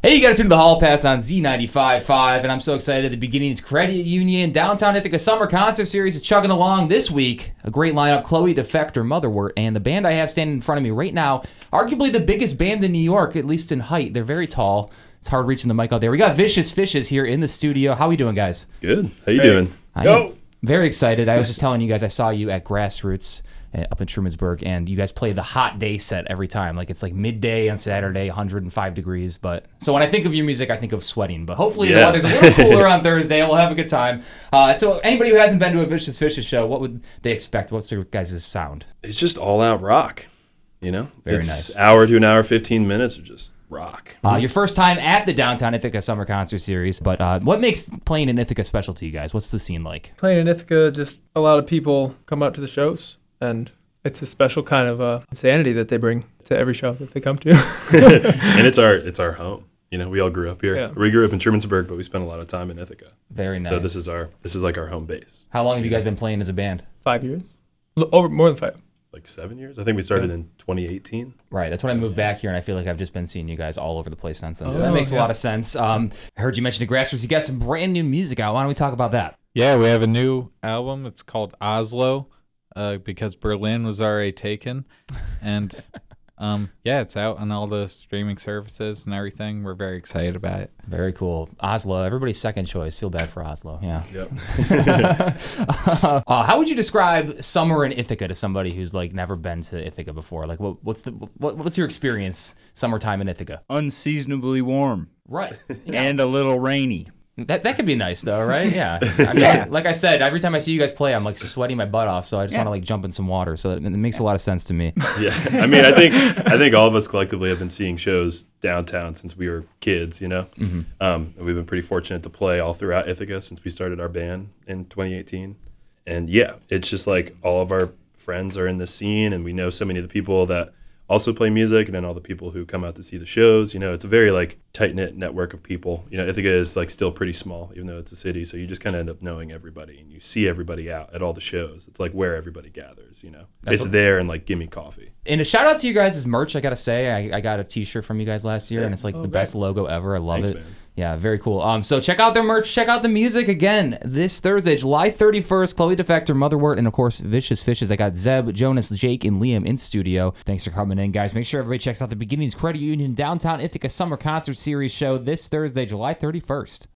Hey, you got to tune to the Hall Pass on Z95.5, and I'm so excited. The Beginnings Credit Union Downtown Ithaca Summer Concert Series is chugging along this week. A great lineup: Chloe, Defector, Motherwort, and the band I have standing in front of me right now, arguably the biggest band in New York, at least in height. They're very tall. It's hard reaching the mic out there. We got Vicious Fishes here in the studio. How are we doing, guys? Good. How you doing? I am very excited. I was just telling you guys, I saw you at Grassroots up in Trumansburg, and you guys play the hot day set every time. Like, it's like midday on Saturday, 105 degrees. But so when I think of your music, I think of sweating. But hopefully the weather's a little cooler on Thursday, and we'll have a good time. So anybody who hasn't been to a Vicious Fishes show, what would they expect? What's your guys' sound? It's just all-out rock, you know? Very it's nice. Hour to an hour, 15 minutes of just rock. Your first time at the Downtown Ithaca Summer Concert Series. But what makes playing in Ithaca special to you guys? What's the scene like? Playing in Ithaca, just a lot of people come out to the shows, and it's a special kind of insanity that they bring to every show that they come to. And it's our home. You know, we all grew up here. Yeah. We grew up in Trumansburg, but we spent a lot of time in Ithaca. Very nice. So this is like our home base. How long have you guys been playing as a band? 5 years? Over more than 5. Like 7 years? I think we started in 2018. Right. That's when I moved back here, and I feel like I've just been seeing you guys all over the place since then. So Oh, that makes a yeah. lot of sense. I heard you mention the Grassroots. You got some brand new music out. Why don't we talk about that? Yeah, we have a new album. It's called Oslo, because Berlin was already taken. And yeah, it's out on all the streaming services and everything. We're very excited about it. Very cool. Oslo, everybody's second choice. Feel bad for Oslo. Yeah. Yep. How would you describe summer in Ithaca to somebody who's like never been to Ithaca before? Like, what's your experience summertime in Ithaca? Unseasonably warm Right. and a little rainy. That could be nice though, right? Yeah. I mean, like I said, every time I see you guys play, I'm like sweating my butt off. So I just want to like jump in some water. So it makes a lot of sense to me. Yeah. I mean, I think all of us collectively have been seeing shows downtown since we were kids, you know? Mm-hmm. And we've been pretty fortunate to play all throughout Ithaca since we started our band in 2018. And yeah, it's just like all of our friends are in the scene, and we know so many of the people that also play music, and then all the people who come out to see the shows. You know, it's a very like tight-knit network of people. You know, Ithaca is like still pretty small, even though it's a city. So you just kind of end up knowing everybody, and you see everybody out at all the shows. It's like where everybody gathers, you know. It's there and like, give me coffee. And a shout out to you guys' merch, I gotta say. I got a t-shirt from you guys last year, and it's like the best logo ever. I love Thanks, it. man. Yeah, very cool. So check out their merch, check out the music again this Thursday, July 31st. Chloe Defector, Motherwort, and of course Vicious Fishes. I got Zeb, Jonas, Jake, and Liam in studio. Thanks for coming in, guys. Make sure everybody checks out the Beginnings Credit Union Downtown Ithaca Summer Concert Series show this Thursday, July 31st.